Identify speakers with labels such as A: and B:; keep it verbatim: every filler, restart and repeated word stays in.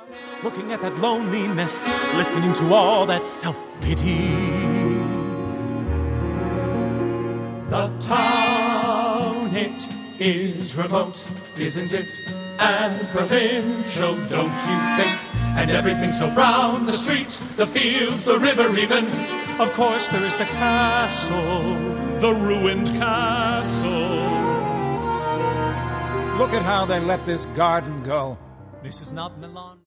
A: Looking at that loneliness, listening to all that self-pity. The town, it is remote, isn't it? And provincial, don't you think? And everything so brown, the streets, the fields, the river even. Of course there is the castle, the ruined castle.
B: Look at how they let this garden go.
A: This is not Milan.